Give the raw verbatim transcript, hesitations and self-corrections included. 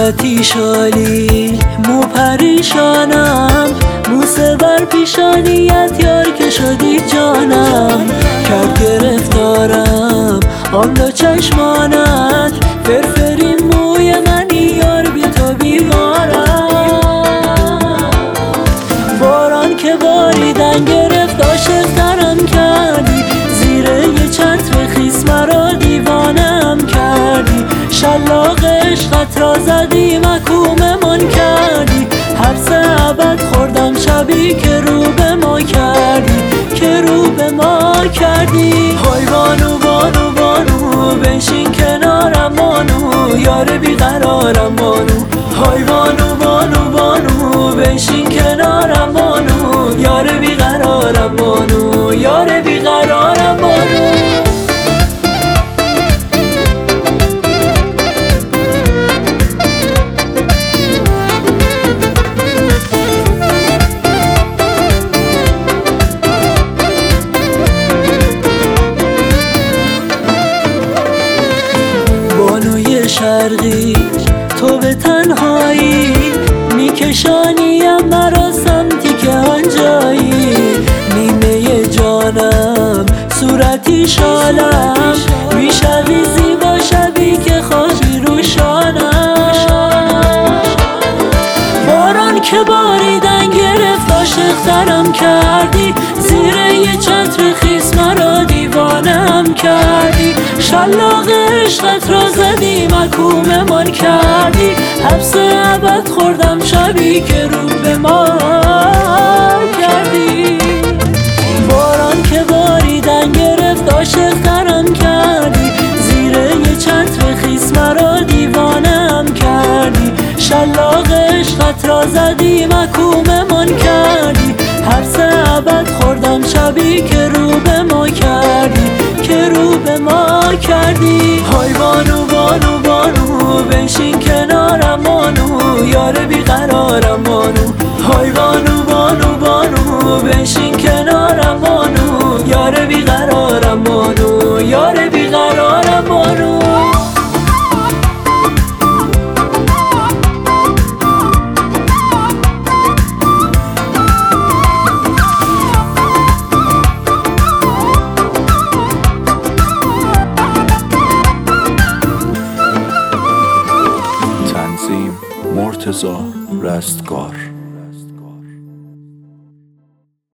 صورتی شالی مو پریشانم، بوسه بر پیشانیت یار که شدی جانم. کرد گرفتارم آن دو چشمانت، فرفری موی منی یار بی تو بیمارم. باران که باریدن گرفت عاشق‌ترم کردی، زیر یه چتر خیس مرا دیوانم کردی. شلاق عشقت را زدی محکوممان کردی، حبس ابد خوردم شبی که رو به ما کردی، که رو به ما کردی. های بانو بانو بانو بنشین کنارم بانو، یار بیقرارم بانو. های بانو بانو بانو بنشین کنارم بانو، یار بیقرارم بانو، یار بیقرارم بانو. بانوی شرقی تو به تنهایی، میکشانیم مرا سمتی که آنجایی. نیمه جانم صورتی شالم، میشوی زیبا شبی که خوابی رو شانم. باران که باریدن گرفت عاشق‌ترم کردی، زیر یه چتر خیس مرا دیوانم کردی. شلاق عشقت را زدی محکوممان کردی، حبس ابد خوردم شبی که رو به ما کردی. باران که باریدن گرفت عاشق‌ترم کردی، زیر یه چتر خیس مرا دیوانم کردی. شلاق عشقت را زدی محکوممان کردی، حبس ابد خوردم شبی که رو به ما کردی، که رو به ما کردی. های بانو بانو بانو بنشین کنارم بانو، یار بیقرارم بانو. های بانو بانو بانو بنشین کنارم بانو، یار بیقرارم بانو، یار بیقرارم بانو. مرتضی رستگار.